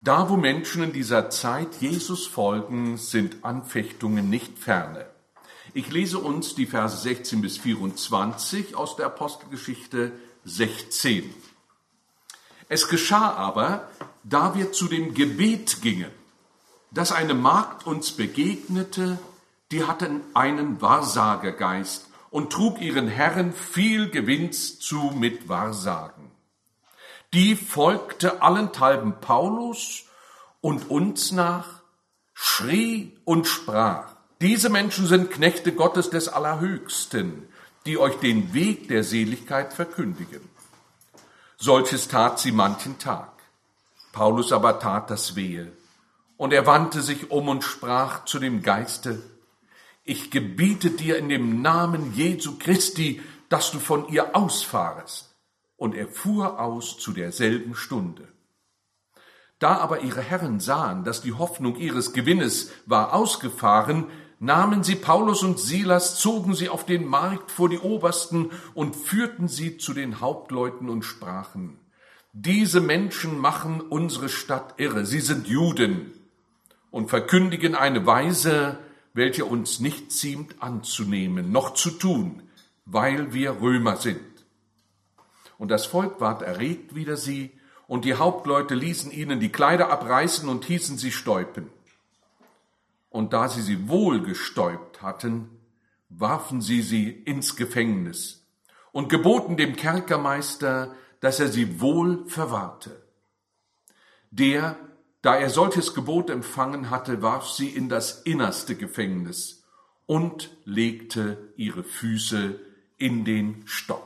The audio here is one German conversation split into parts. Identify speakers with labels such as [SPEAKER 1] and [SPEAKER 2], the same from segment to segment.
[SPEAKER 1] Da, wo Menschen in dieser Zeit Jesus folgen, sind Anfechtungen nicht ferne. Ich lese uns die Verse 16 bis 24 aus der Apostelgeschichte 16. Es geschah aber, da wir zu dem Gebet gingen, dass eine Magd uns begegnete, die hatte einen Wahrsagergeist und trug ihren Herren viel Gewinns zu mit Wahrsagen. Die folgte allenthalben Paulus und uns nach, schrie und sprach: Diese Menschen sind Knechte Gottes des Allerhöchsten, die euch den Weg der Seligkeit verkündigen. Solches tat sie manchen Tag. Paulus aber tat das Wehe. Und er wandte sich um und sprach zu dem Geiste: Ich gebiete dir in dem Namen Jesu Christi, dass du von ihr ausfahrest. Und er fuhr aus zu derselben Stunde. Da aber ihre Herren sahen, dass die Hoffnung ihres Gewinnes war ausgefahren, nahmen sie Paulus und Silas, zogen sie auf den Markt vor die Obersten und führten sie zu den Hauptleuten und sprachen: Diese Menschen machen unsere Stadt irre, sie sind Juden und verkündigen eine Weise, welche uns nicht ziemt anzunehmen, noch zu tun, weil wir Römer sind. Und das Volk ward erregt wider sie, und die Hauptleute ließen ihnen die Kleider abreißen und hießen sie stäupen. Und da sie wohl gestäupt hatten, warfen sie ins Gefängnis und geboten dem Kerkermeister, dass er sie wohl verwahrte. Der, da er solches Gebot empfangen hatte, warf sie in das innerste Gefängnis und legte ihre Füße in den Stock.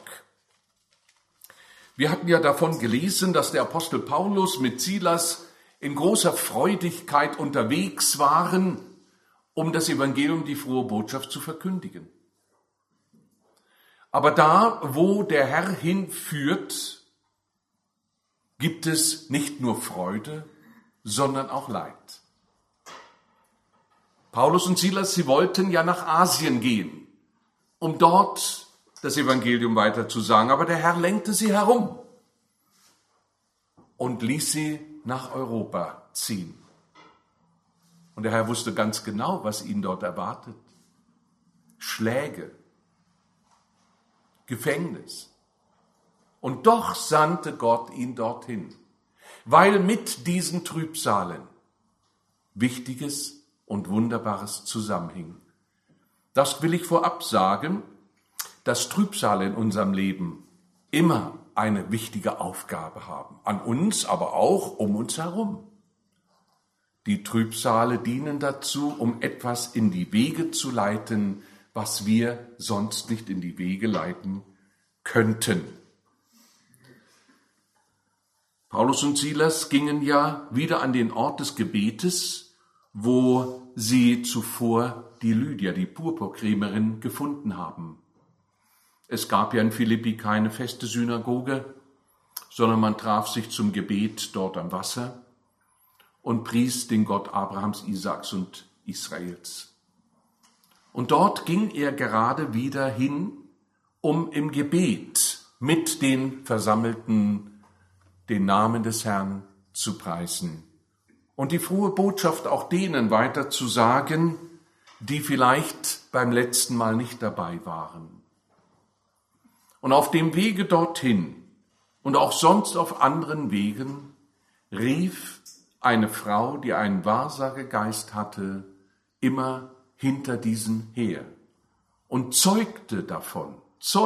[SPEAKER 1] Wir hatten ja davon gelesen, dass der Apostel Paulus mit Silas in großer Freudigkeit unterwegs waren, um das Evangelium, die frohe Botschaft, zu verkündigen. Aber da, wo der Herr hinführt, gibt es nicht nur Freude, sondern auch Leid. Paulus und Silas, sie wollten ja nach Asien gehen, um dort das Evangelium weiter zu sagen, aber der Herr lenkte sie herum und ließ sie nach Europa ziehen. Und der Herr wusste ganz genau, was ihn dort erwartet. Schläge, Gefängnis. Und doch sandte Gott ihn dorthin, weil mit diesen Trübsalen Wichtiges und Wunderbares zusammenhing. Das will ich vorab sagen, dass Trübsale in unserem Leben immer eine wichtige Aufgabe haben. An uns, aber auch um uns herum. Die Trübsale dienen dazu, um etwas in die Wege zu leiten, was wir sonst nicht in die Wege leiten könnten. Paulus und Silas gingen ja wieder an den Ort des Gebetes, wo sie zuvor die Lydia, die Purpurkrämerin, gefunden haben. Es gab ja in Philippi keine feste Synagoge, sondern man traf sich zum Gebet dort am Wasser und pries den Gott Abrahams, Isaaks und Israels. Und dort ging er gerade wieder hin, um im Gebet mit den Versammelten den Namen des Herrn zu preisen und die frohe Botschaft auch denen weiter zu sagen, die vielleicht beim letzten Mal nicht dabei waren. Und auf dem Wege dorthin und auch sonst auf anderen Wegen rief eine Frau, die einen Wahrsagegeist hatte, immer hinter diesen her und zeugte davon,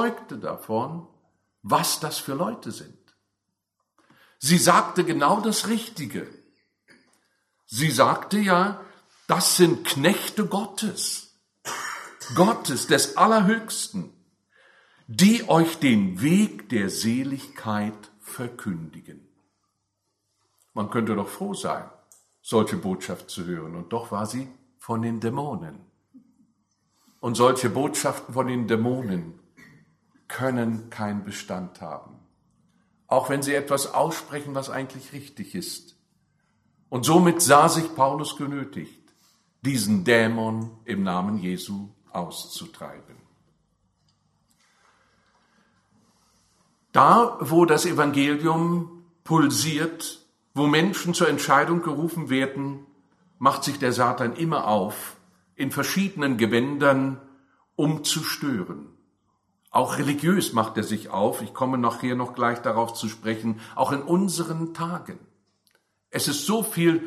[SPEAKER 1] was das für Leute sind. Sie sagte genau das Richtige. Sie sagte ja, das sind Knechte Gottes, des Allerhöchsten, die euch den Weg der Seligkeit verkündigen. Man könnte doch froh sein, solche Botschaft zu hören, und doch war sie von den Dämonen. Und solche Botschaften von den Dämonen können keinen Bestand haben, auch wenn sie etwas aussprechen, was eigentlich richtig ist. Und somit sah sich Paulus genötigt, diesen Dämon im Namen Jesu auszutreiben. Da, wo das Evangelium pulsiert, Wo Menschen zur Entscheidung gerufen werden, macht sich der Satan immer auf, in verschiedenen Gewändern, um zu stören. Auch religiös macht er sich auf, ich komme nachher noch gleich darauf zu sprechen, auch in unseren Tagen. Es ist so viel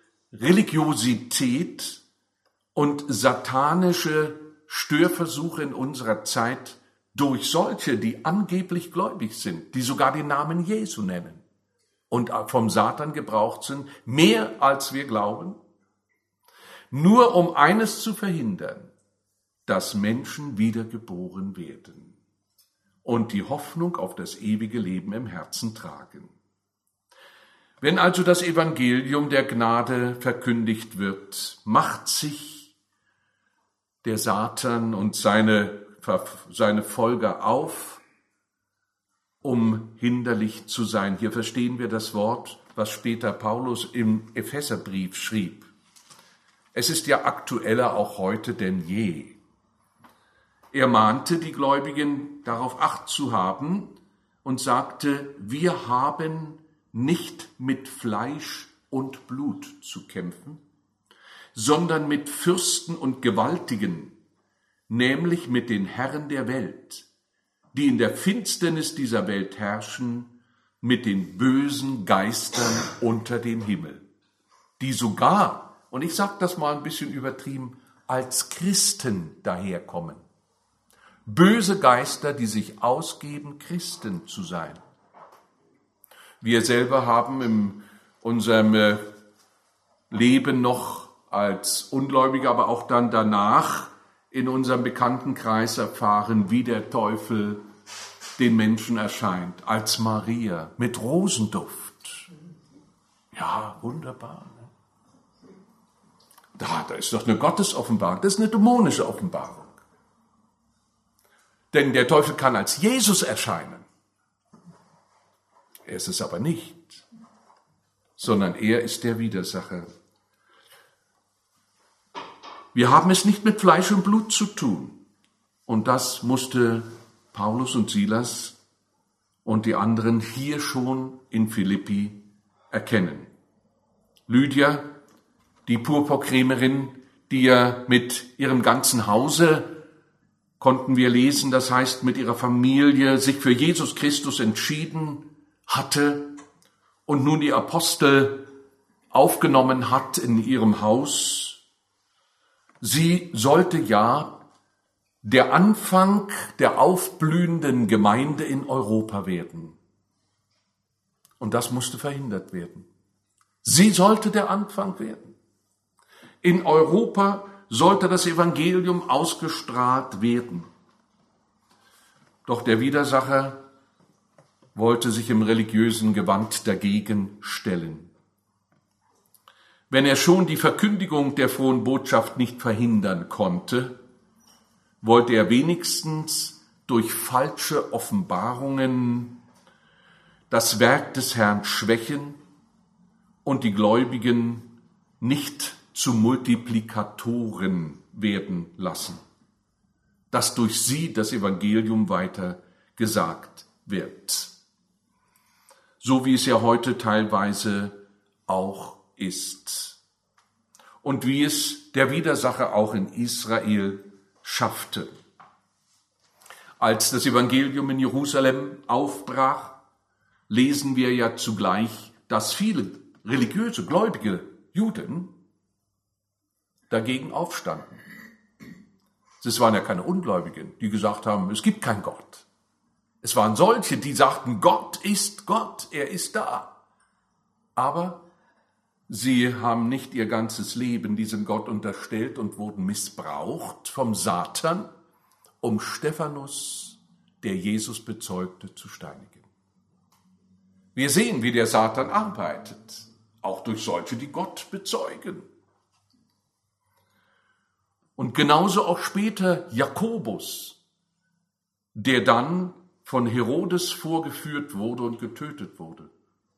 [SPEAKER 1] Religiosität und satanische Störversuche in unserer Zeit durch solche, die angeblich gläubig sind, die sogar den Namen Jesu nennen und vom Satan gebraucht sind, mehr als wir glauben, nur um eines zu verhindern, dass Menschen wiedergeboren werden und die Hoffnung auf das ewige Leben im Herzen tragen. Wenn also das Evangelium der Gnade verkündigt wird, macht sich der Satan und seine Folger auf, um hinderlich zu sein. Hier verstehen wir das Wort, was später Paulus im Epheserbrief schrieb. Es ist ja aktueller auch heute denn je. Er mahnte die Gläubigen, darauf Acht zu haben und sagte, wir haben nicht mit Fleisch und Blut zu kämpfen, sondern mit Fürsten und Gewaltigen, nämlich mit den Herren der Welt, die in der Finsternis dieser Welt herrschen, mit den bösen Geistern unter dem Himmel, die sogar, und ich sage das mal ein bisschen übertrieben, als Christen daherkommen. Böse Geister, die sich ausgeben, Christen zu sein. Wir selber haben in unserem Leben noch als Ungläubige, aber auch dann danach in unserem Bekanntenkreis erfahren, wie der Teufel den Menschen erscheint, als Maria mit Rosenduft. Ja, wunderbar. Ne? Da ist doch eine Gottesoffenbarung, das ist eine dämonische Offenbarung. Denn der Teufel kann als Jesus erscheinen. Er ist es aber nicht, sondern er ist der Widersacher. Wir haben es nicht mit Fleisch und Blut zu tun. Und das musste Paulus und Silas und die anderen hier schon in Philippi erkennen. Lydia, die Purpurkrämerin, die ja mit ihrem ganzen Hause, konnten wir lesen, das heißt mit ihrer Familie, sich für Jesus Christus entschieden hatte und nun die Apostel aufgenommen hat in ihrem Haus. Sie sollte ja der Anfang der aufblühenden Gemeinde in Europa werden. Und das musste verhindert werden. Sie sollte der Anfang werden. In Europa sollte das Evangelium ausgestrahlt werden. Doch der Widersacher wollte sich im religiösen Gewand dagegen stellen. Wenn er schon die Verkündigung der frohen Botschaft nicht verhindern konnte, wollte er wenigstens durch falsche Offenbarungen das Werk des Herrn schwächen und die Gläubigen nicht zu Multiplikatoren werden lassen, dass durch sie das Evangelium weiter gesagt wird. So wie es ja heute teilweise auch ist. Und wie es der Widersacher auch in Israel schaffte. Als das Evangelium in Jerusalem aufbrach, lesen wir ja zugleich, dass viele religiöse, gläubige Juden dagegen aufstanden. Es waren ja keine Ungläubigen, die gesagt haben, es gibt keinen Gott. Es waren solche, die sagten, Gott, er ist da. Aber sie haben nicht ihr ganzes Leben diesem Gott unterstellt und wurden missbraucht vom Satan, um Stephanus, der Jesus bezeugte, zu steinigen. Wir sehen, wie der Satan arbeitet, auch durch solche, die Gott bezeugen. Und genauso auch später Jakobus, der dann von Herodes vorgeführt wurde und getötet wurde.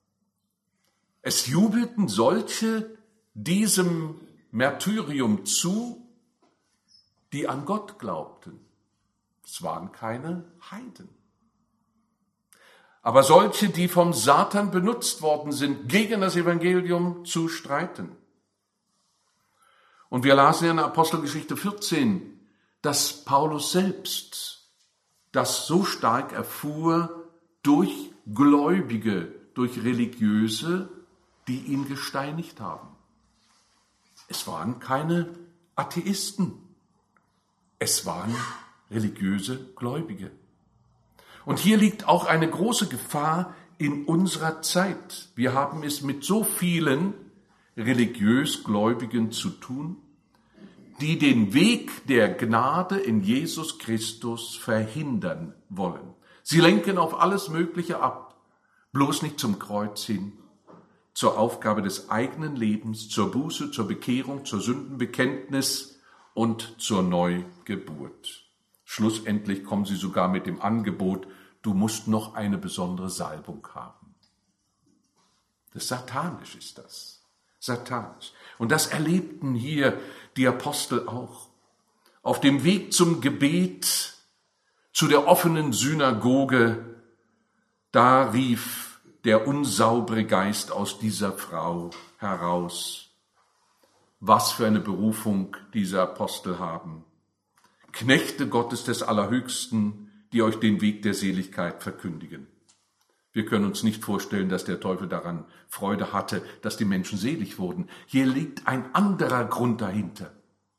[SPEAKER 1] Es jubelten solche diesem Märtyrium zu, die an Gott glaubten. Es waren keine Heiden. aber solche, die vom Satan benutzt worden sind, gegen das Evangelium zu streiten. Und wir lasen in Apostelgeschichte 14, dass Paulus selbst das so stark erfuhr durch Gläubige, durch Religiöse, die ihn gesteinigt haben. Es waren keine Atheisten, es waren religiöse Gläubige. Und hier liegt auch eine große Gefahr in unserer Zeit. Wir haben es mit so vielen religiös Gläubigen zu tun, die den Weg der Gnade in Jesus Christus verhindern wollen. Sie lenken auf alles Mögliche ab, bloß nicht zum Kreuz hin, zur Aufgabe des eigenen Lebens, zur Buße, zur Bekehrung, zur Sündenbekenntnis und zur Neugeburt. Schlussendlich kommen sie sogar mit dem Angebot, du musst noch eine besondere Salbung haben. Satanisch ist das. Satanisch. Und das erlebten hier die Apostel auch. Auf dem Weg zum Gebet, zu der offenen Synagoge, da rief der unsaubere Geist aus dieser Frau heraus. Was für eine Berufung diese Apostel haben. Knechte Gottes des Allerhöchsten, die euch den Weg der Seligkeit verkündigen. Wir können uns nicht vorstellen, dass der Teufel daran Freude hatte, dass die Menschen selig wurden. Hier liegt ein anderer Grund dahinter.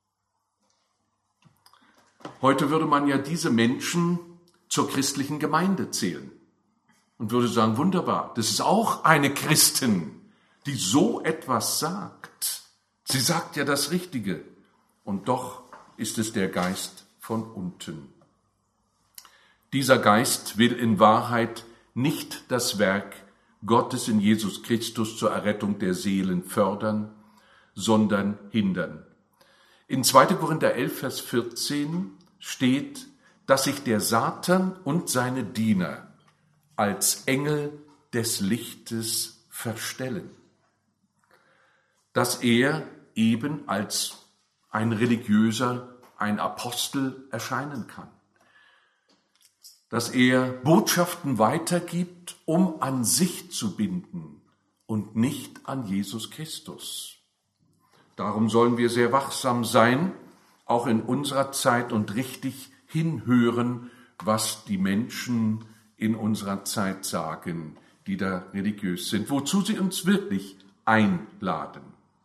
[SPEAKER 1] Heute würde man ja diese Menschen zur christlichen Gemeinde zählen und würde sagen, wunderbar, das ist auch eine Christin, die so etwas sagt. Sie sagt ja das Richtige und doch ist es der Geist von unten. Dieser Geist will in Wahrheit nicht das Werk Gottes in Jesus Christus zur Errettung der Seelen fördern, sondern hindern. In 2. Korinther 11, Vers 14 steht, dass sich der Satan und seine Diener als Engel des Lichtes verstellen. Dass er eben als ein Religiöser, ein Apostel erscheinen kann. Dass er Botschaften weitergibt, um an sich zu binden und nicht an Jesus Christus. Darum sollen wir sehr wachsam sein, auch in unserer Zeit und richtig hinhören, was die Menschen in unserer Zeit sagen, die da religiös sind, wozu sie uns wirklich einladen.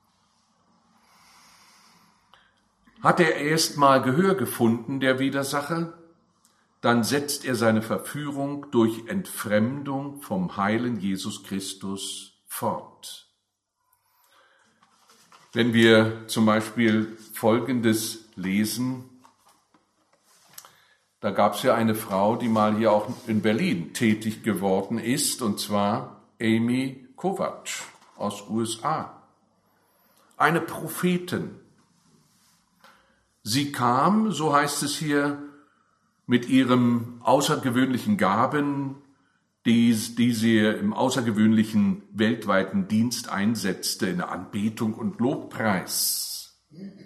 [SPEAKER 1] Hat er erst mal Gehör gefunden, der Widersacher, dann setzt er seine Verführung durch Entfremdung vom heilen Jesus Christus fort. Wenn wir zum Beispiel Folgendes lesen, da gab es ja eine Frau, die mal hier auch in Berlin tätig geworden ist, und zwar Amy Kovacs aus USA. Eine Prophetin. Sie kam, so heißt es hier, mit ihren außergewöhnlichen Gaben, die sie im außergewöhnlichen weltweiten Dienst einsetzte, in der Anbetung und Lobpreis.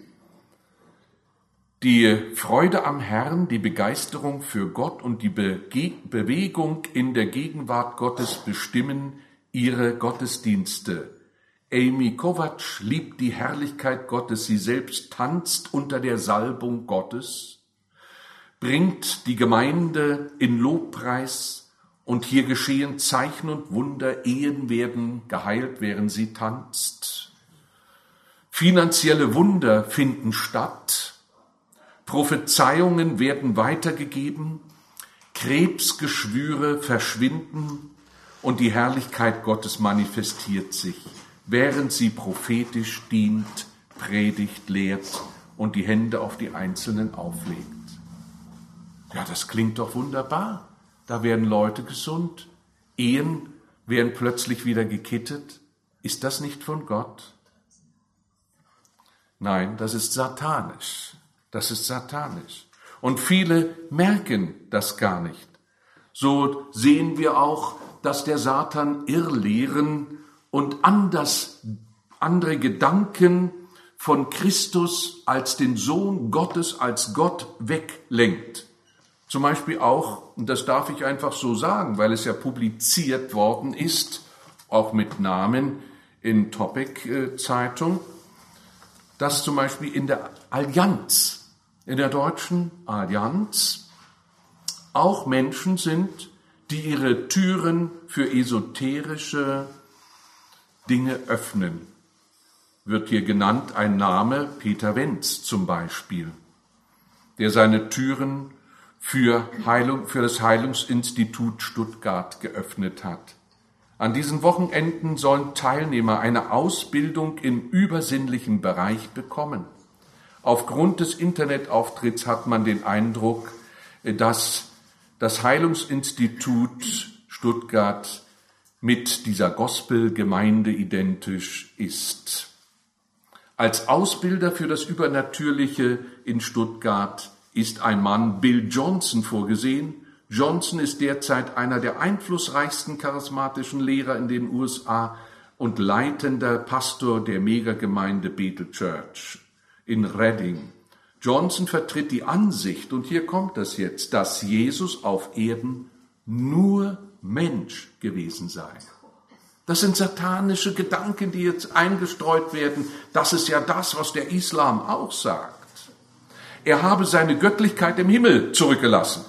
[SPEAKER 1] Die Freude am Herrn, die Begeisterung für Gott und die Bewegung in der Gegenwart Gottes bestimmen ihre Gottesdienste. Amy Kovacs liebt die Herrlichkeit Gottes, sie selbst tanzt unter der Salbung Gottes, bringt die Gemeinde in Lobpreis und hier geschehen Zeichen und Wunder, Ehen werden geheilt, während sie tanzt. Finanzielle Wunder finden statt, Prophezeiungen werden weitergegeben, Krebsgeschwüre verschwinden und die Herrlichkeit Gottes manifestiert sich, während sie prophetisch dient, predigt, lehrt und die Hände auf die Einzelnen auflegt. Ja, das klingt doch wunderbar. Da werden Leute gesund. Ehen werden plötzlich wieder gekittet. Ist das nicht von Gott? Nein, das ist satanisch. Das ist satanisch. Und viele merken das gar nicht. So sehen wir auch, dass der Satan Irrlehren und andere Gedanken von Christus als den Sohn Gottes, als Gott weglenkt. Zum Beispiel auch, und das darf ich einfach so sagen, weil es ja publiziert worden ist, auch mit Namen in Topic-Zeitung, dass zum Beispiel in der Allianz, in der deutschen Allianz, auch Menschen sind, die ihre Türen für esoterische Dinge öffnen. Wird hier genannt ein Name, Peter Wenz zum Beispiel, der seine Türen für das Heilungsinstitut Stuttgart geöffnet hat. An diesen Wochenenden sollen Teilnehmer eine Ausbildung im übersinnlichen Bereich bekommen. Aufgrund des Internetauftritts hat man den Eindruck, dass das Heilungsinstitut Stuttgart mit dieser Gospelgemeinde identisch ist. Als Ausbilder für das Übernatürliche in Stuttgart ist ein Mann, Bill Johnson, vorgesehen. Johnson ist derzeit einer der einflussreichsten charismatischen Lehrer in den USA und leitender Pastor der Megagemeinde Bethel Church in Redding. Johnson vertritt die Ansicht, und hier kommt das jetzt, dass Jesus auf Erden nur Mensch gewesen sei. Das sind satanische Gedanken, die jetzt eingestreut werden. Das ist ja das, was der Islam auch sagt. Er habe seine Göttlichkeit im Himmel zurückgelassen.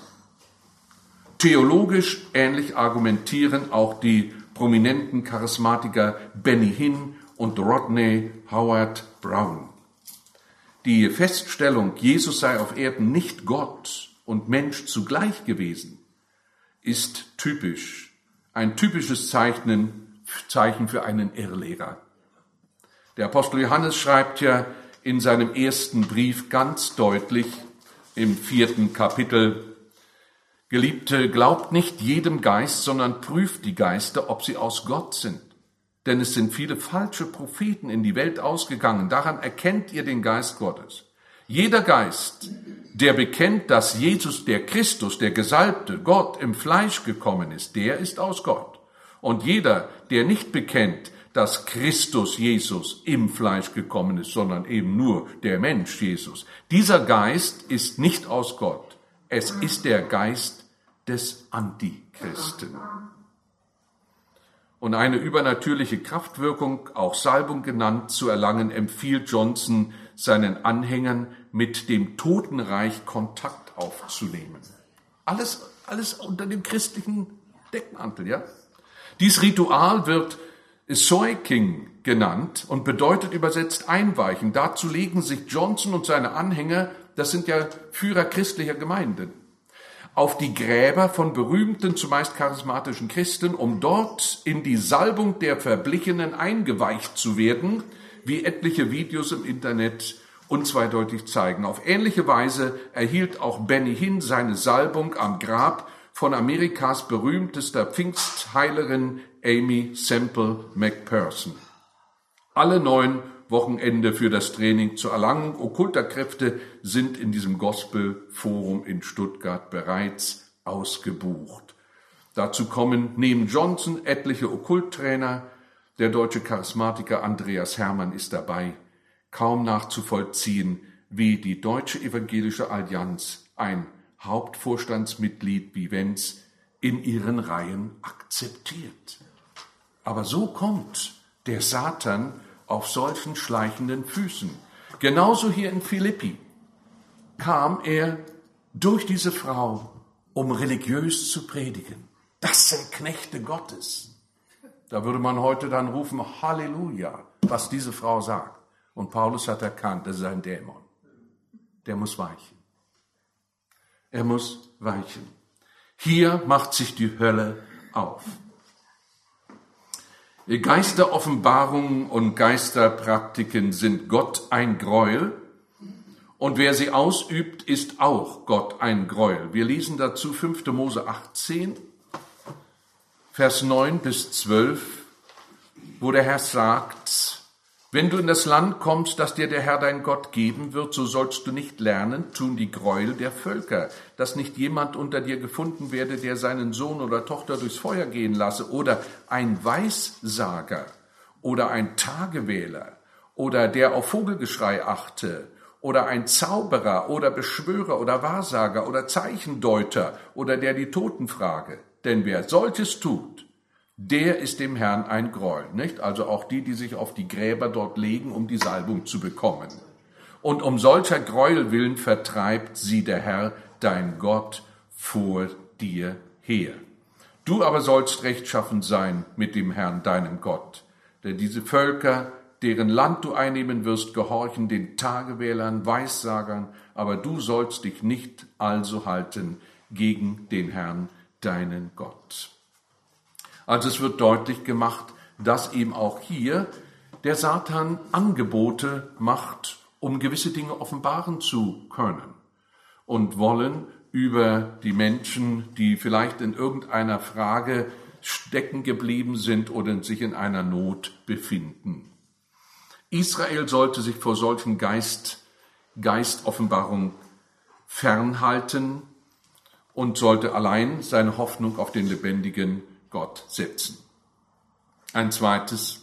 [SPEAKER 1] Theologisch ähnlich argumentieren auch die prominenten Charismatiker Benny Hinn und Rodney Howard Brown. Die Feststellung, Jesus sei auf Erden nicht Gott und Mensch zugleich gewesen, ist typisch, ein typisches Zeichen für einen Irrlehrer. Der Apostel Johannes schreibt ja in seinem ersten Brief ganz deutlich im 4. Kapitel: Geliebte, glaubt nicht jedem Geist, sondern prüft die Geister, ob sie aus Gott sind. Denn es sind viele falsche Propheten in die Welt ausgegangen. Daran erkennt ihr den Geist Gottes. Jeder Geist, der bekennt, dass Jesus, der Christus, der Gesalbte, Gott im Fleisch gekommen ist, der ist aus Gott. Und jeder, der nicht bekennt, dass Christus Jesus im Fleisch gekommen ist, sondern eben nur der Mensch Jesus, dieser Geist ist nicht aus Gott. Es ist der Geist des Antichristen. Und eine übernatürliche Kraftwirkung, auch Salbung genannt, zu erlangen, empfiehlt Johnson seinen Anhängern, mit dem Totenreich Kontakt aufzunehmen. Alles unter dem christlichen Deckmantel, ja? Dies Ritual wird Soiking genannt und bedeutet übersetzt einweichen. Dazu legen sich Johnson und seine Anhänger, das sind ja Führer christlicher Gemeinden, auf die Gräber von berühmten, zumeist charismatischen Christen, um dort in die Salbung der Verblichenen eingeweicht zu werden, wie etliche Videos im Internet unzweideutig zeigen. Auf ähnliche Weise erhielt auch Benny Hinn seine Salbung am Grab von Amerikas berühmtester Pfingstheilerin Amy Semple McPherson. Alle 9 Wochenende für das Training zur Erlangung okkulter Kräfte sind in diesem Gospel-Forum in Stuttgart bereits ausgebucht. Dazu kommen neben Johnson etliche Okkulttrainer. Der deutsche Charismatiker Andreas Hermann ist dabei. Kaum nachzuvollziehen, wie die Deutsche Evangelische Allianz ein Hauptvorstandsmitglied wie Wenz in ihren Reihen akzeptiert. Aber so kommt der Satan auf solchen schleichenden Füßen. Genauso hier in Philippi kam er durch diese Frau, um religiös zu predigen. Das sind Knechte Gottes. Da würde man heute dann rufen, Halleluja, was diese Frau sagt. Und Paulus hat erkannt, das ist ein Dämon. Der muss weichen. Er muss weichen. Hier macht sich die Hölle auf. Geisteroffenbarungen und Geisterpraktiken sind Gott ein Gräuel, und wer sie ausübt, ist auch Gott ein Gräuel. Wir lesen dazu 5. Mose 18, Vers 9 bis 12, wo der Herr sagt: Wenn du in das Land kommst, das dir der Herr dein Gott geben wird, so sollst du nicht lernen, tun die Gräuel der Völker, dass nicht jemand unter dir gefunden werde, der seinen Sohn oder Tochter durchs Feuer gehen lasse, oder ein Weissager oder ein Tagewähler oder der auf Vogelgeschrei achte oder ein Zauberer oder Beschwörer oder Wahrsager oder Zeichendeuter oder der die Toten frage. Denn wer solches tut, der ist dem Herrn ein Gräuel, nicht? Also auch die sich auf die Gräber dort legen, um die Salbung zu bekommen. Und um solcher Gräuel willen vertreibt sie der Herr, dein Gott, vor dir her. Du aber sollst rechtschaffen sein mit dem Herrn, deinem Gott. Denn diese Völker, deren Land du einnehmen wirst, gehorchen den Tagewählern, Weissagern, aber du sollst dich nicht also halten gegen den Herrn, deinen Gott. Also es wird deutlich gemacht, dass eben auch hier der Satan Angebote macht, um gewisse Dinge offenbaren zu können und wollen über die Menschen, die vielleicht in irgendeiner Frage stecken geblieben sind oder sich in einer Not befinden. Israel sollte sich vor solchen Geistoffenbarungen fernhalten und sollte allein seine Hoffnung auf den lebendigen Gott setzen. Ein zweites,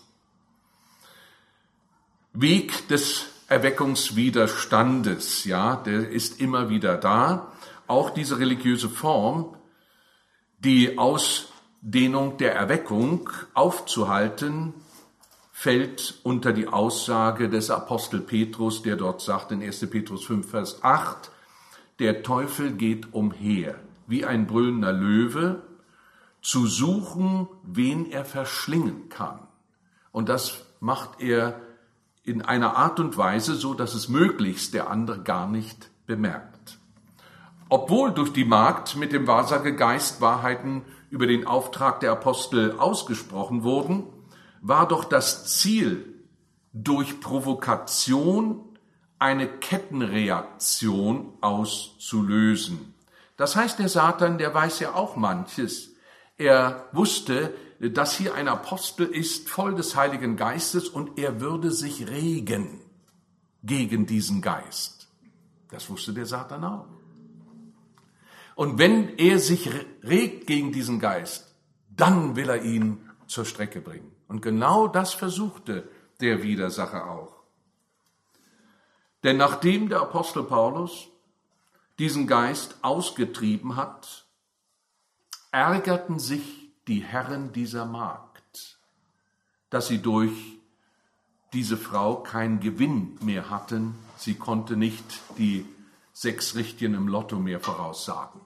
[SPEAKER 1] Weg des Erweckungswiderstandes, ja, der ist immer wieder da. Auch diese religiöse Form, die Ausdehnung der Erweckung aufzuhalten, fällt unter die Aussage des Apostel Petrus, der dort sagt in 1. Petrus 5, Vers 8, der Teufel geht umher, wie ein brüllender Löwe, zu suchen, wen er verschlingen kann. Und das macht er in einer Art und Weise, so dass es möglichst der andere gar nicht bemerkt. Obwohl durch die Magd mit dem Wahrsagegeist Wahrheiten über den Auftrag der Apostel ausgesprochen wurden, war doch das Ziel, durch Provokation eine Kettenreaktion auszulösen. Das heißt, der Satan, der weiß ja auch manches. Er wusste, dass hier ein Apostel ist, voll des Heiligen Geistes, und er würde sich regen gegen diesen Geist. Das wusste der Satan auch. Und wenn er sich regt gegen diesen Geist, dann will er ihn zur Strecke bringen. Und genau das versuchte der Widersacher auch. Denn nachdem der Apostel Paulus diesen Geist ausgetrieben hat, ärgerten sich die Herren dieser Magd, dass sie durch diese Frau keinen Gewinn mehr hatten. Sie konnte nicht die 6 Richtigen im Lotto mehr voraussagen.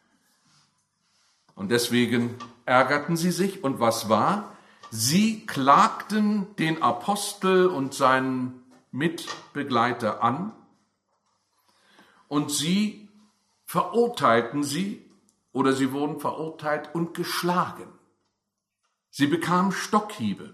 [SPEAKER 1] Und deswegen ärgerten sie sich. Und was war? Sie klagten den Apostel und seinen Mitbegleiter an und sie verurteilten sie, oder sie wurden verurteilt und geschlagen. Sie bekamen Stockhiebe.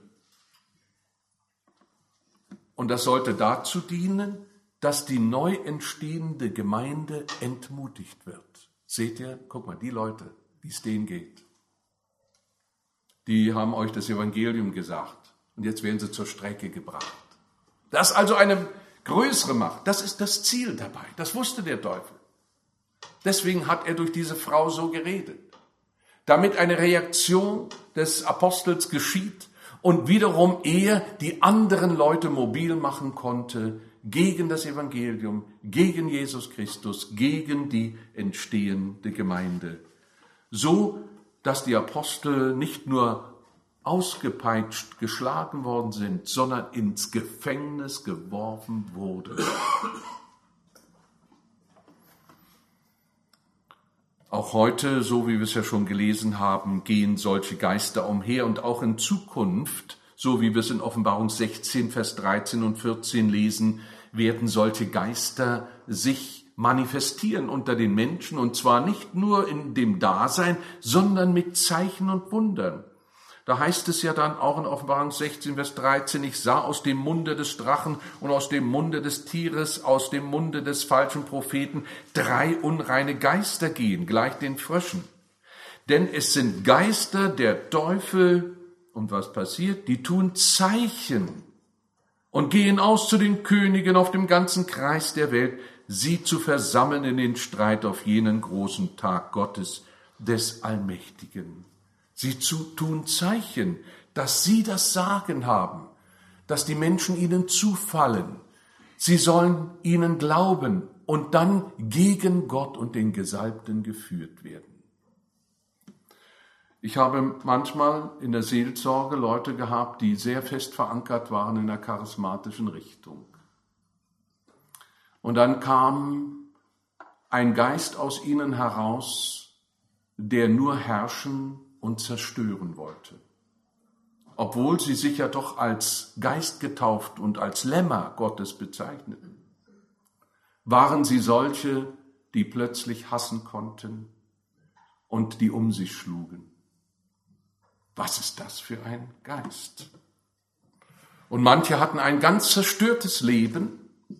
[SPEAKER 1] Und das sollte dazu dienen, dass die neu entstehende Gemeinde entmutigt wird. Seht ihr, guck mal, die Leute, wie es denen geht, die haben euch das Evangelium gesagt und jetzt werden sie zur Strecke gebracht. Das ist also eine größere Macht, das ist das Ziel dabei, das wusste der Teufel. Deswegen hat er durch diese Frau so geredet, damit eine Reaktion des Apostels geschieht und wiederum er die anderen Leute mobil machen konnte gegen das Evangelium, gegen Jesus Christus, gegen die entstehende Gemeinde. So, dass die Apostel nicht nur ausgepeitscht, geschlagen worden sind, sondern ins Gefängnis geworfen wurden. Auch heute, so wie wir es ja schon gelesen haben, gehen solche Geister umher und auch in Zukunft, so wie wir es in Offenbarung 16, Vers 13 und 14 lesen, werden solche Geister sich manifestieren unter den Menschen, und zwar nicht nur in dem Dasein, sondern mit Zeichen und Wundern. Da heißt es ja dann auch in Offenbarung 16, Vers 13, ich sah aus dem Munde des Drachen und aus dem Munde des Tieres, aus dem Munde des falschen Propheten 3 unreine Geister gehen, gleich den Fröschen. Denn es sind Geister der Teufel, und was passiert? Die tun Zeichen und gehen aus zu den Königen auf dem ganzen Kreis der Welt, sie zu versammeln in den Streit auf jenen großen Tag Gottes, des Allmächtigen. Sie tun Zeichen, dass sie das Sagen haben, dass die Menschen ihnen zufallen. Sie sollen ihnen glauben und dann gegen Gott und den Gesalbten geführt werden. Ich habe manchmal in der Seelsorge Leute gehabt, die sehr fest verankert waren in der charismatischen Richtung. Und dann kam ein Geist aus ihnen heraus, der nur herrschen und zerstören wollte. Obwohl sie sich ja doch als Geist getauft und als Lämmer Gottes bezeichneten, waren sie solche, die plötzlich hassen konnten und die um sich schlugen. Was ist das für ein Geist? Und manche hatten ein ganz zerstörtes Leben,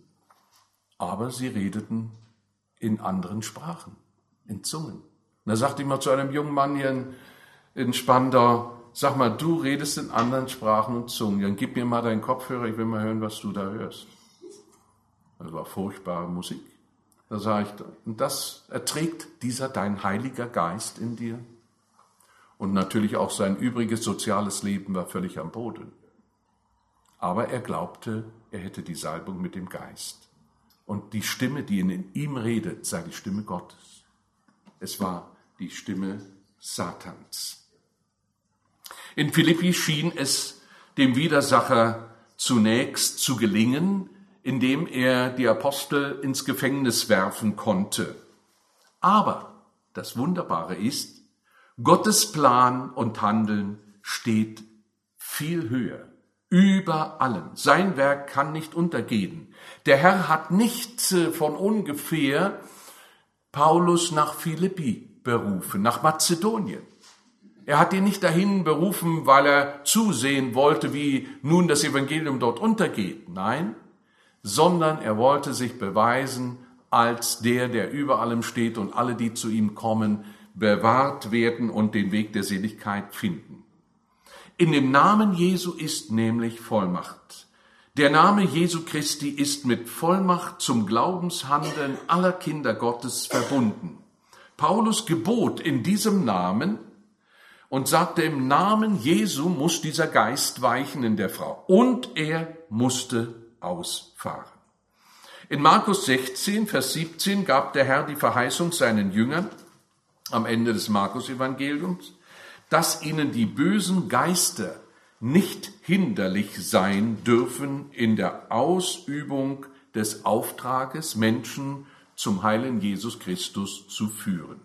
[SPEAKER 1] aber sie redeten in anderen Sprachen, in Zungen. Und da sagte ich mal zu einem jungen Mann hier in Spandau, sag mal, du redest in anderen Sprachen und Zungen, dann gib mir mal deinen Kopfhörer, ich will mal hören, was du da hörst. Das war furchtbare Musik. Da sage ich, und das erträgt dieser dein Heiliger Geist in dir? Und natürlich auch sein übriges soziales Leben war völlig am Boden. Aber er glaubte, er hätte die Salbung mit dem Geist. Und die Stimme, die in ihm redet, sei die Stimme Gottes. Es war die Stimme Satans. In Philippi schien es dem Widersacher zunächst zu gelingen, indem er die Apostel ins Gefängnis werfen konnte. Aber das Wunderbare ist, Gottes Plan und Handeln steht viel höher, über allem. Sein Werk kann nicht untergehen. Der Herr hat nicht von ungefähr Paulus nach Philippi berufen, nach Mazedonien. Er hat ihn nicht dahin berufen, weil er zusehen wollte, wie nun das Evangelium dort untergeht. Nein, sondern er wollte sich beweisen als der über allem steht und alle, die zu ihm kommen, bewahrt werden und den Weg der Seligkeit finden. In dem Namen Jesu ist nämlich Vollmacht. Der Name Jesu Christi ist mit Vollmacht zum Glaubenshandeln aller Kinder Gottes verbunden. Paulus gebot in diesem Namen und sagte, im Namen Jesu muss dieser Geist weichen in der Frau. Und er musste ausfahren. In Markus 16, Vers 17 gab der Herr die Verheißung seinen Jüngern am Ende des Markus-Evangeliums, dass ihnen die bösen Geister nicht hinderlich sein dürfen in der Ausübung des Auftrages, Menschen zum Heilen Jesus Christus zu führen.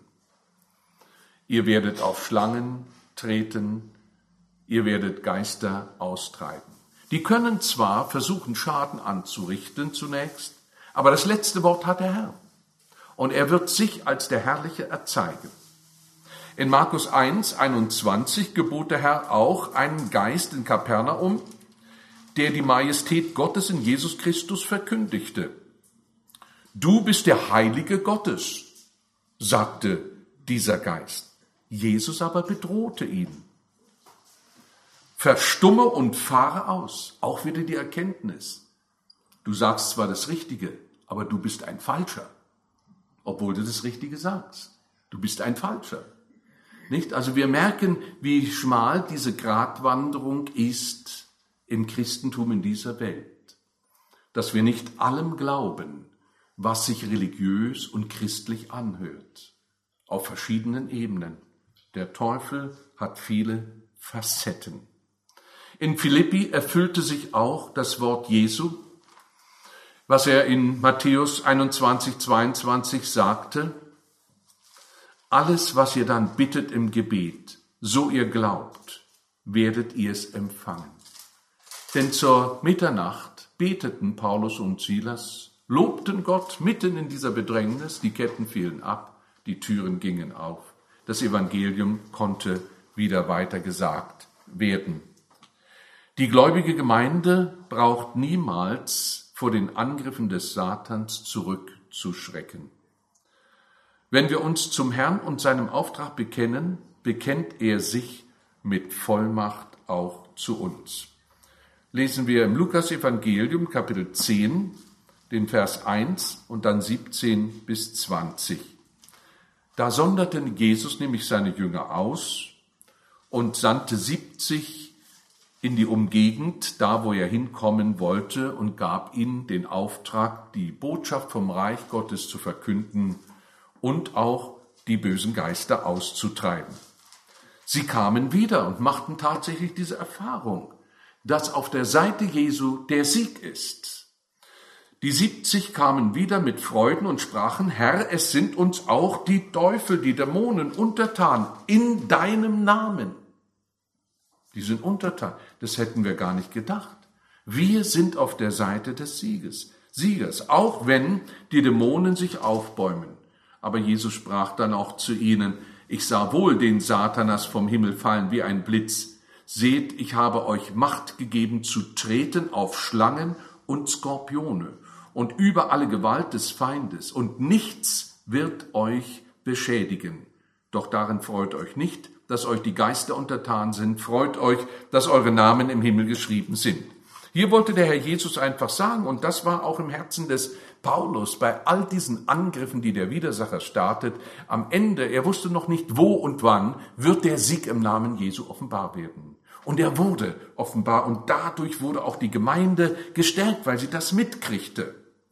[SPEAKER 1] Ihr werdet auf Schlangen treten, ihr werdet Geister austreiben. Die können zwar versuchen, Schaden anzurichten zunächst, aber das letzte Wort hat der Herr. Und er wird sich als der Herrliche erzeigen. In Markus 1, 21 gebot der Herr auch einen Geist in Kapernaum, der die Majestät Gottes in Jesus Christus verkündigte. Du bist der Heilige Gottes, sagte dieser Geist. Jesus aber bedrohte ihn. Verstumme und fahre aus. Auch wieder die Erkenntnis. Du sagst zwar das Richtige, aber du bist ein Falscher. Obwohl du das Richtige sagst. Du bist ein Falscher. Nicht? Also wir merken, wie schmal diese Gratwanderung ist im Christentum in dieser Welt. Dass wir nicht allem glauben, was sich religiös und christlich anhört. Auf verschiedenen Ebenen. Der Teufel hat viele Facetten. In Philippi erfüllte sich auch das Wort Jesu, was er in Matthäus 21, 22 sagte: Alles, was ihr dann bittet im Gebet, so ihr glaubt, werdet ihr es empfangen. Denn zur Mitternacht beteten Paulus und Silas, lobten Gott mitten in dieser Bedrängnis, die Ketten fielen ab, die Türen gingen auf. Das Evangelium konnte wieder weitergesagt werden. Die gläubige Gemeinde braucht niemals vor den Angriffen des Satans zurückzuschrecken. Wenn wir uns zum Herrn und seinem Auftrag bekennen, bekennt er sich mit Vollmacht auch zu uns. Lesen wir im Lukas-Evangelium, Kapitel 10, den Vers 1 und dann 17 bis 20. Da sonderten Jesus nämlich seine Jünger aus und sandte 70 in die Umgegend, da wo er hinkommen wollte, und gab ihnen den Auftrag, die Botschaft vom Reich Gottes zu verkünden und auch die bösen Geister auszutreiben. Sie kamen wieder und machten tatsächlich diese Erfahrung, dass auf der Seite Jesu der Sieg ist. Die 70 kamen wieder mit Freuden und sprachen: Herr, es sind uns auch die Teufel, die Dämonen untertan in deinem Namen. Die sind untertan. Das hätten wir gar nicht gedacht. Wir sind auf der Seite des Siegers, auch wenn die Dämonen sich aufbäumen. Aber Jesus sprach dann auch zu ihnen: Ich sah wohl den Satanas vom Himmel fallen wie ein Blitz. Seht, ich habe euch Macht gegeben, zu treten auf Schlangen und Skorpione und über alle Gewalt des Feindes, und nichts wird euch beschädigen. Doch darin freut euch nicht, dass euch die Geister untertan sind, freut euch, dass eure Namen im Himmel geschrieben sind. Hier wollte der Herr Jesus einfach sagen, und das war auch im Herzen des Paulus, bei all diesen Angriffen, die der Widersacher startet, am Ende, er wusste noch nicht wo und wann, wird der Sieg im Namen Jesu offenbar werden. Und er wurde offenbar, und dadurch wurde auch die Gemeinde gestärkt, weil sie das mitkriegte.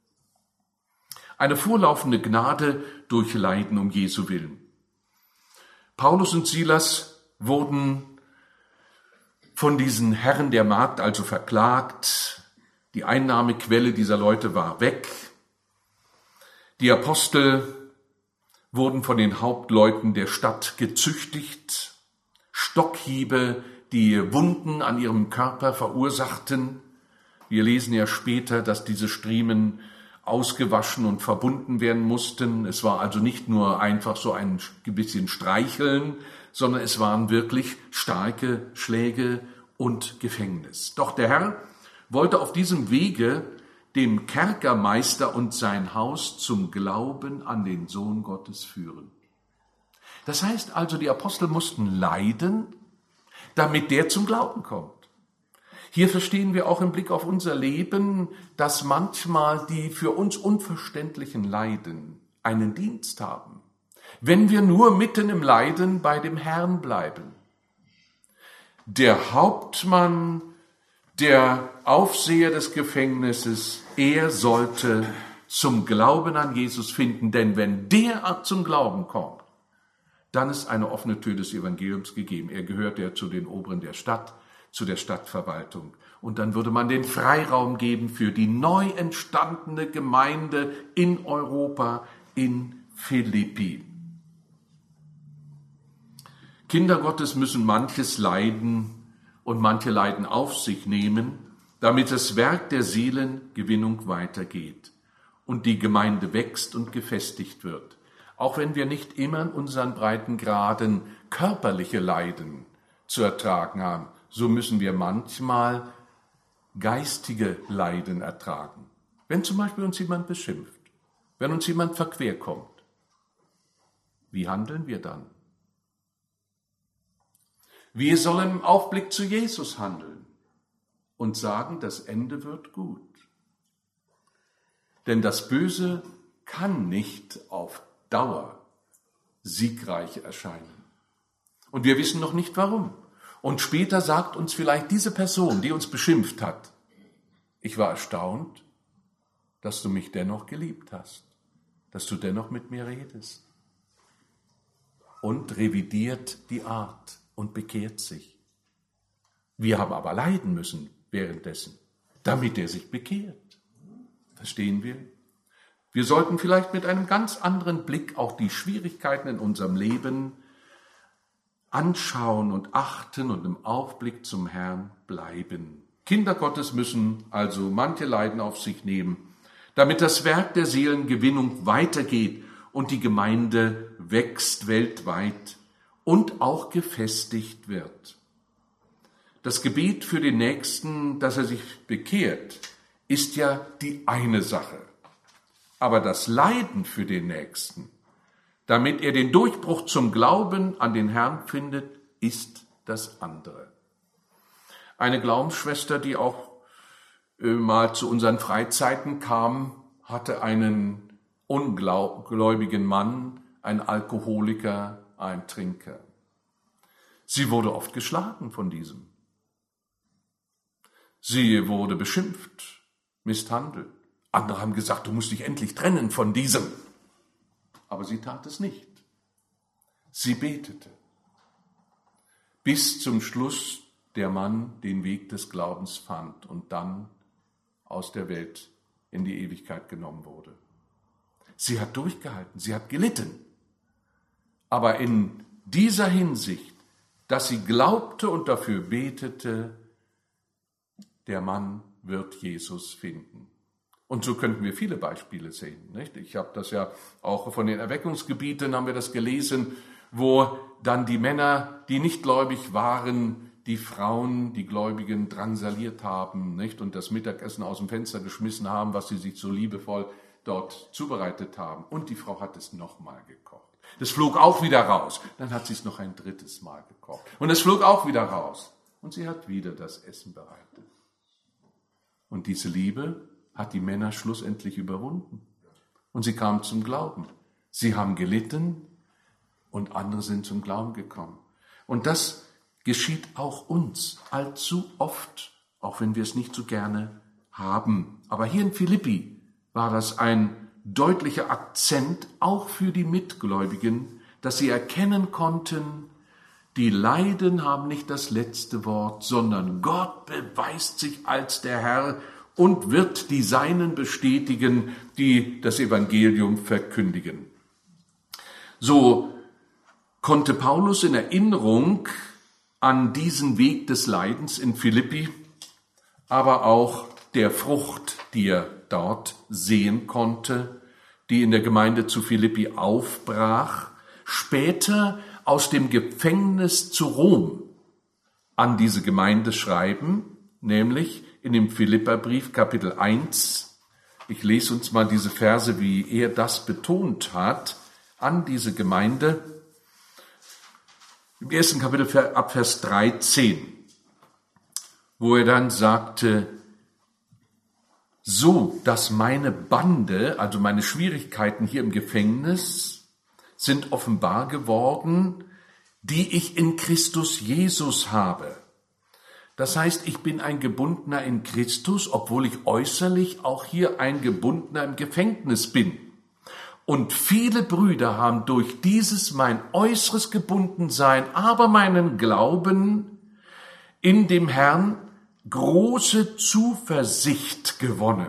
[SPEAKER 1] Eine vorlaufende Gnade durch Leiden um Jesu willen. Paulus und Silas wurden von diesen Herren der Magd also verklagt. Die Einnahmequelle dieser Leute war weg. Die Apostel wurden von den Hauptleuten der Stadt gezüchtigt. Stockhiebe, die Wunden an ihrem Körper verursachten. Wir lesen ja später, dass diese Striemen ausgewaschen und verbunden werden mussten. Es war also nicht nur einfach so ein bisschen Streicheln, sondern es waren wirklich starke Schläge und Gefängnis. Doch der Herr wollte auf diesem Wege dem Kerkermeister und sein Haus zum Glauben an den Sohn Gottes führen. Das heißt also, die Apostel mussten leiden, damit der zum Glauben kommt. Hier verstehen wir auch im Blick auf unser Leben, dass manchmal die für uns unverständlichen Leiden einen Dienst haben, wenn wir nur mitten im Leiden bei dem Herrn bleiben. Der Hauptmann, der Aufseher des Gefängnisses, er sollte zum Glauben an Jesus finden, denn wenn der zum Glauben kommt, dann ist eine offene Tür des Evangeliums gegeben. Er gehört ja zu den Oberen der Stadt, zu der Stadtverwaltung. Und dann würde man den Freiraum geben für die neu entstandene Gemeinde in Europa, in Philippi. Kinder Gottes müssen manches leiden und manche Leiden auf sich nehmen, damit das Werk der Seelengewinnung weitergeht und die Gemeinde wächst und gefestigt wird. Auch wenn wir nicht immer in unseren Breitengraden körperliche Leiden zu ertragen haben, so müssen wir manchmal geistige Leiden ertragen. Wenn zum Beispiel uns jemand beschimpft, wenn uns jemand verquerkommt, wie handeln wir dann? Wir sollen im Aufblick zu Jesus handeln und sagen, das Ende wird gut. Denn das Böse kann nicht auf Dauer siegreich erscheinen. Und wir wissen noch nicht warum. Und später sagt uns vielleicht diese Person, die uns beschimpft hat: Ich war erstaunt, dass du mich dennoch geliebt hast, dass du dennoch mit mir redest. Und revidiert die Art und bekehrt sich. Wir haben aber leiden müssen währenddessen, damit er sich bekehrt. Verstehen wir? Wir sollten vielleicht mit einem ganz anderen Blick auch die Schwierigkeiten in unserem Leben anschauen und achten und im Aufblick zum Herrn bleiben. Kinder Gottes müssen also manche Leiden auf sich nehmen, damit das Werk der Seelengewinnung weitergeht und die Gemeinde wächst weltweit und auch gefestigt wird. Das Gebet für den Nächsten, dass er sich bekehrt, ist ja die eine Sache. Aber das Leiden für den Nächsten, damit er den Durchbruch zum Glauben an den Herrn findet, ist das andere. Eine Glaubensschwester, die auch mal zu unseren Freizeiten kam, hatte einen ungläubigen Mann, einen Alkoholiker, einen Trinker. Sie wurde oft geschlagen von diesem. Sie wurde beschimpft, misshandelt. Andere haben gesagt, du musst dich endlich trennen von diesem. Aber sie tat es nicht. Sie betete. Bis zum Schluss der Mann den Weg des Glaubens fand und dann aus der Welt in die Ewigkeit genommen wurde. Sie hat durchgehalten, sie hat gelitten. Aber in dieser Hinsicht, dass sie glaubte und dafür betete, der Mann wird Jesus finden. Und so könnten wir viele Beispiele sehen. Nicht? Ich habe das ja auch von den Erweckungsgebieten, haben wir das gelesen, wo dann die Männer, die nicht gläubig waren, die Frauen, die Gläubigen drangsaliert haben, nicht? Und das Mittagessen aus dem Fenster geschmissen haben, was sie sich so liebevoll dort zubereitet haben. Und die Frau hat es nochmal gekocht. Das flog auch wieder raus. Dann hat sie es noch ein drittes Mal gekocht. Und es flog auch wieder raus. Und sie hat wieder das Essen bereitet. Und diese Liebe hat die Männer schlussendlich überwunden. Und sie kamen zum Glauben. Sie haben gelitten und andere sind zum Glauben gekommen. Und das geschieht auch uns allzu oft, auch wenn wir es nicht so gerne haben. Aber hier in Philippi war das ein deutlicher Akzent, auch für die Mitgläubigen, dass sie erkennen konnten, die Leiden haben nicht das letzte Wort, sondern Gott beweist sich als der Herr und wird die Seinen bestätigen, die das Evangelium verkündigen. So konnte Paulus in Erinnerung an diesen Weg des Leidens in Philippi, aber auch der Frucht, die er dort sehen konnte, die in der Gemeinde zu Philippi aufbrach, später aus dem Gefängnis zu Rom an diese Gemeinde schreiben, nämlich in dem Philipperbrief Kapitel 1. Ich lese uns mal diese Verse, wie er das betont hat, an diese Gemeinde. Im ersten Kapitel ab Vers 13, wo er dann sagte, so, dass meine Bande, also meine Schwierigkeiten hier im Gefängnis, sind offenbar geworden, die ich in Christus Jesus habe. Das heißt, ich bin ein Gebundener in Christus, obwohl ich äußerlich auch hier ein Gebundener im Gefängnis bin. Und viele Brüder haben durch dieses mein äußeres Gebundensein, aber meinen Glauben in dem Herrn große Zuversicht gewonnen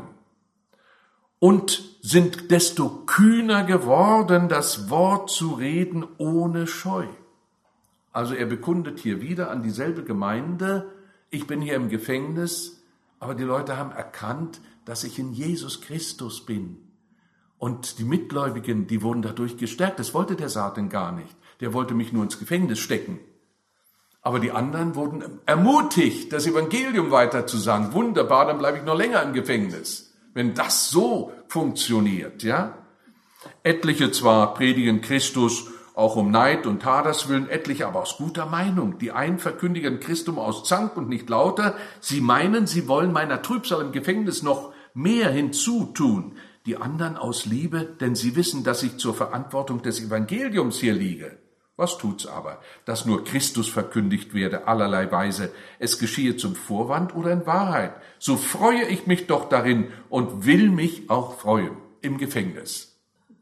[SPEAKER 1] und sind desto kühner geworden, das Wort zu reden ohne Scheu. Also er bekundet hier wieder an dieselbe Gemeinde, ich bin hier im Gefängnis, aber die Leute haben erkannt, dass ich in Jesus Christus bin. Und die Mitgläubigen, die wurden dadurch gestärkt. Das wollte der Satan gar nicht. Der wollte mich nur ins Gefängnis stecken. Aber die anderen wurden ermutigt, das Evangelium weiter zu sagen. Wunderbar, dann bleibe ich noch länger im Gefängnis. Wenn das so funktioniert, ja. Etliche zwar predigen Christus auch um Neid und Haders willen, etliche aber aus guter Meinung. Die einen verkündigen Christum aus Zank und nicht lauter. Sie meinen, sie wollen meiner Trübsal im Gefängnis noch mehr hinzutun. Die anderen aus Liebe, denn sie wissen, dass ich zur Verantwortung des Evangeliums hier liege. Was tut's aber? Dass nur Christus verkündigt werde, allerlei Weise. Es geschehe zum Vorwand oder in Wahrheit. So freue ich mich doch darin und will mich auch freuen im Gefängnis.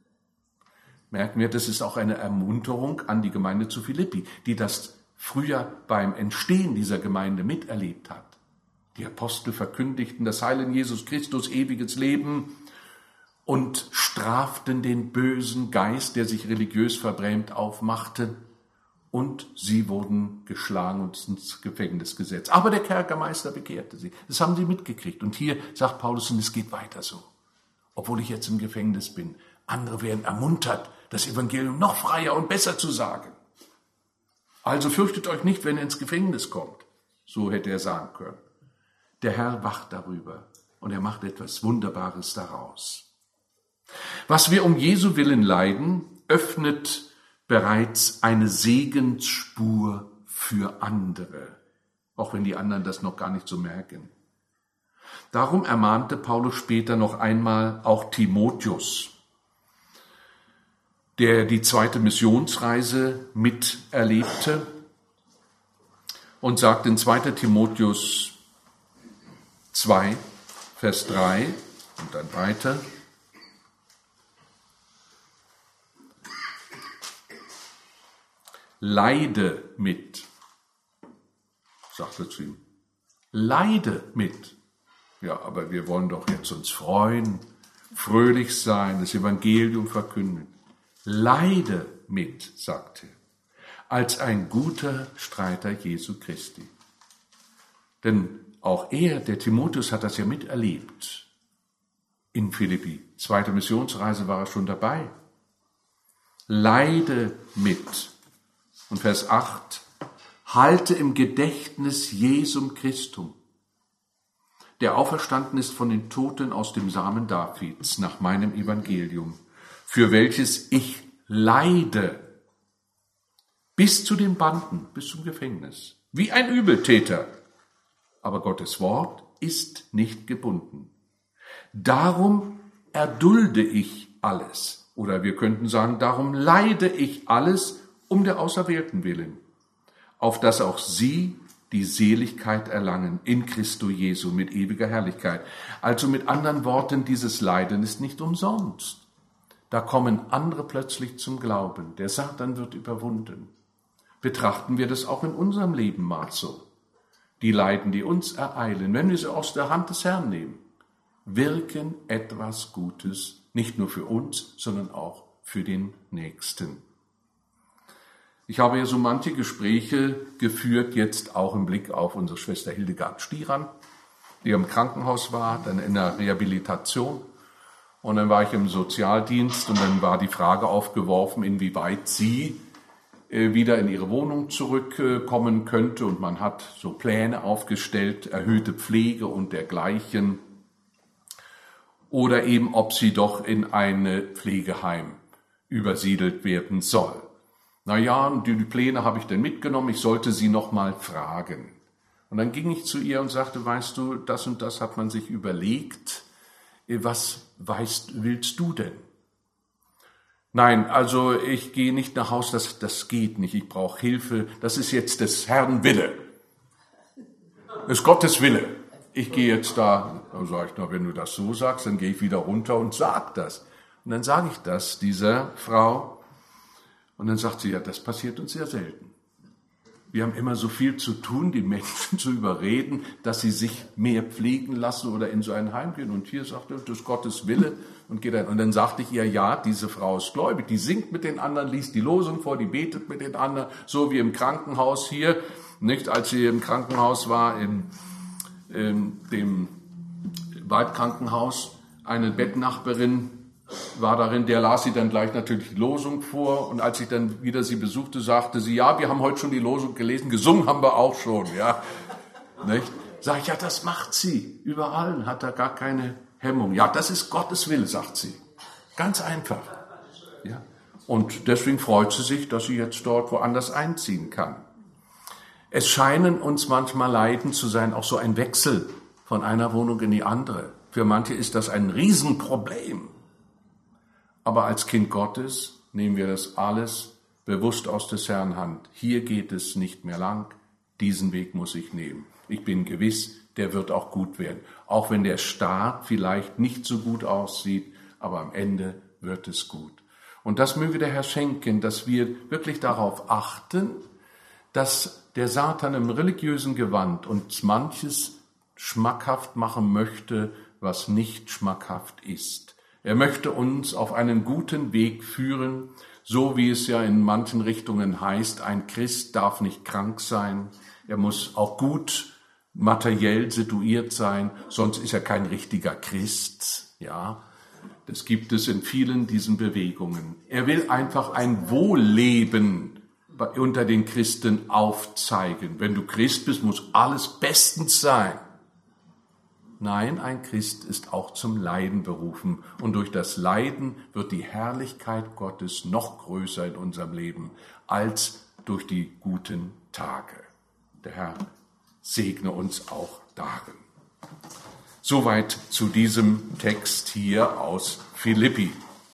[SPEAKER 1] Merken wir, das ist auch eine Ermunterung an die Gemeinde zu Philippi, die das früher beim Entstehen dieser Gemeinde miterlebt hat. Die Apostel verkündigten das Heil in Jesus Christus, ewiges Leben, und straften den bösen Geist, der sich religiös verbrämt aufmachte, und sie wurden geschlagen und ins Gefängnis gesetzt. Aber der Kerkermeister bekehrte sie. Das haben sie mitgekriegt. Und hier sagt Paulus, und es geht weiter so. Obwohl ich jetzt im Gefängnis bin. Andere werden ermuntert, das Evangelium noch freier und besser zu sagen. Also fürchtet euch nicht, wenn ihr ins Gefängnis kommt. So hätte er sagen können. Der Herr wacht darüber und er macht etwas Wunderbares daraus. Was wir um Jesu Willen leiden, öffnet bereits eine Segensspur für andere, auch wenn die anderen das noch gar nicht so merken. Darum ermahnte Paulus später noch einmal auch Timotheus, der die zweite Missionsreise miterlebte, und sagt in 2. Timotheus 2, Vers 3 und dann weiter. Leide mit, sagt er zu ihm. Leide mit. Ja, aber wir wollen doch jetzt uns freuen, fröhlich sein, das Evangelium verkünden. Leide mit, sagt er, als ein guter Streiter Jesu Christi. Denn auch er, der Timotheus, hat das ja miterlebt in Philippi. 2. Missionsreise war er schon dabei. Leide mit. Und Vers 8, halte im Gedächtnis Jesum Christum, der auferstanden ist von den Toten aus dem Samen Davids, nach meinem Evangelium, für welches ich leide, bis zu den Banden, bis zum Gefängnis, wie ein Übeltäter. Aber Gottes Wort ist nicht gebunden. Darum erdulde ich alles. Oder wir könnten sagen, darum leide ich alles um der Auserwählten willen, auf dass auch sie die Seligkeit erlangen in Christo Jesu mit ewiger Herrlichkeit. Also mit anderen Worten, dieses Leiden ist nicht umsonst. Da kommen andere plötzlich zum Glauben. Der Satan wird überwunden. Betrachten wir das auch in unserem Leben mal so. Die Leiden, die uns ereilen, wenn wir sie aus der Hand des Herrn nehmen, wirken etwas Gutes, nicht nur für uns, sondern auch für den Nächsten. Ich habe ja so manche Gespräche geführt, jetzt auch im Blick auf unsere Schwester Hildegard Stieran, die im Krankenhaus war, dann in der Rehabilitation. Und dann war ich im Sozialdienst und dann war die Frage aufgeworfen, inwieweit sie wieder in ihre Wohnung zurückkommen könnte. Und man hat so Pläne aufgestellt, erhöhte Pflege und dergleichen. Oder eben, ob sie doch in ein Pflegeheim übersiedelt werden soll. Naja, die Pläne habe ich dann mitgenommen, ich sollte sie noch mal fragen. Und dann ging ich zu ihr und sagte, weißt du, das und das hat man sich überlegt, was willst du denn? Nein, also ich gehe nicht nach Haus, das geht nicht, ich brauche Hilfe, das ist jetzt des Herrn Wille. Das ist Gottes Wille. Ich gehe jetzt da, dann sage ich, na, wenn du das so sagst, dann gehe ich wieder runter und sag das. Und dann sage ich das dieser Frau. Und dann sagt sie, ja, das passiert uns sehr selten. Wir haben immer so viel zu tun, die Menschen zu überreden, dass sie sich mehr pflegen lassen oder in so ein Heim gehen. Und hier sagt er, das ist Gottes Wille und geht ein. Und dann sagte ich ihr, ja, diese Frau ist gläubig, die singt mit den anderen, liest die Losung vor, die betet mit den anderen, so wie im Krankenhaus hier, nicht? Als sie im Krankenhaus war, in dem Waldkrankenhaus, eine Bettnachbarin war darin, der las sie dann gleich natürlich die Losung vor und als ich dann wieder sie besuchte, sagte sie, ja, wir haben heute schon die Losung gelesen, gesungen haben wir auch schon, ja, nicht? Sag ich, ja, das macht sie, überall, hat da gar keine Hemmung. Ja, das ist Gottes Wille, sagt sie, ganz einfach, ja. Und deswegen freut sie sich, dass sie jetzt dort woanders einziehen kann. Es scheinen uns manchmal Leiden zu sein, auch so ein Wechsel von einer Wohnung in die andere. Für manche ist das ein Riesenproblem. Aber als Kind Gottes nehmen wir das alles bewusst aus des Herrn Hand. Hier geht es nicht mehr lang, diesen Weg muss ich nehmen. Ich bin gewiss, der wird auch gut werden. Auch wenn der Start vielleicht nicht so gut aussieht, aber am Ende wird es gut. Und das möge der Herr schenken, dass wir wirklich darauf achten, dass der Satan im religiösen Gewand uns manches schmackhaft machen möchte, was nicht schmackhaft ist. Er möchte uns auf einen guten Weg führen, so wie es ja in manchen Richtungen heißt, ein Christ darf nicht krank sein, er muss auch gut materiell situiert sein, sonst ist er kein richtiger Christ. Ja, das gibt es in vielen diesen Bewegungen. Er will einfach ein Wohlleben unter den Christen aufzeigen. Wenn du Christ bist, muss alles bestens sein. Nein, ein Christ ist auch zum Leiden berufen. Und durch das Leiden wird die Herrlichkeit Gottes noch größer in unserem Leben als durch die guten Tage. Der Herr segne uns auch darin. Soweit zu diesem Text hier aus Philippi.